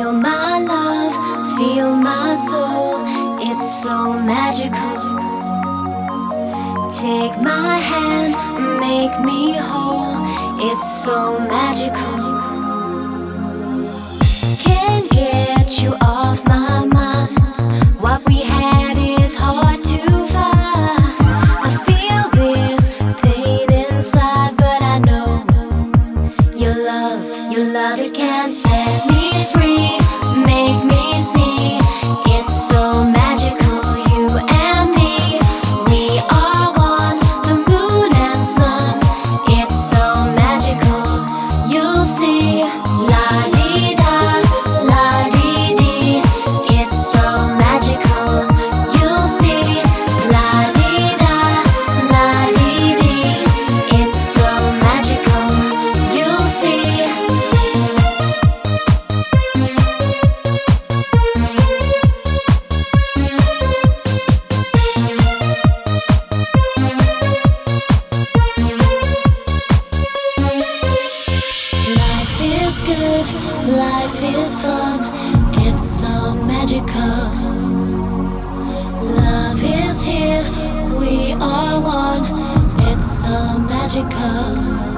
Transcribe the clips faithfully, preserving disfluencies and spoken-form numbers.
Feel my love, feel my soul, it's so magical. Take my hand, make me whole, it's so magical. Can't get you off my mind, what we had is hard to find. I feel this pain inside, but I know your love, your love, it can set me free, make me see, it's so magical, you and me. We are one, the moon and sun, it's so magical, you'll see. La-dee-da, la-dee-dee, it's so magical, you'll see. La-dee-da, la-dee-dee, it's so magical, you'll see. Life is good, life is fun, it's so magical. Love is here, we are one, it's so magical.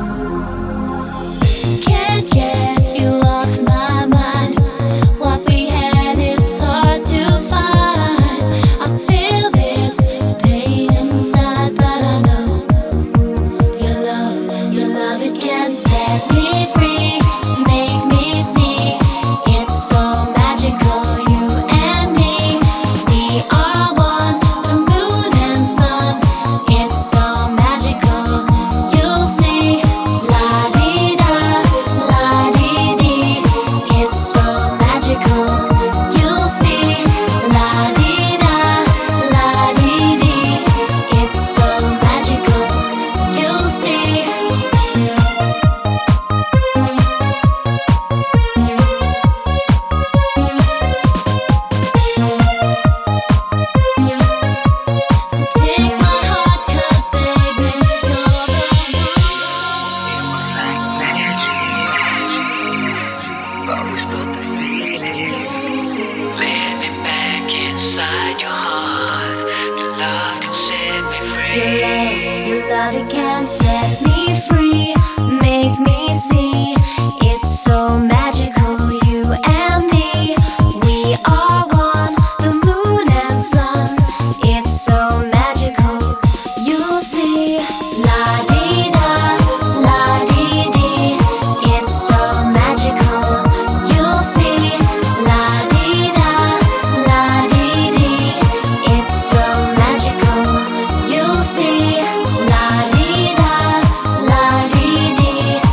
Can't get you off my mind, what we had is hard to find. I feel this pain inside, but I know your love, your love, it can set me free, make me see, it's so magical, you and me. We are one, the moon and sun, it's so magical, you'll see. La-dee-da, la-dee-dee, it's so magical, you'll see. La-dee-da, la-dee-dee, it's so magical, you'll see. So take my heart, 'cause baby, you're the It was like magic, but we still the feeling. Let me back inside your heart. Your love can set me free. Your love, your love, it can set me free, make me see, it's so magical, you and me. We are one, the moon and sun, it's so magical, you'll see. La-dee-da, la-dee-dee, it's so magical, you'll see. La-dee-da, la-dee-dee, it's so magical, you'll see. La-dee-da, la-dee-dee,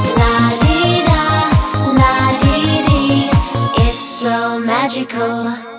la-dee-da, la-dee-dee, it's so magical.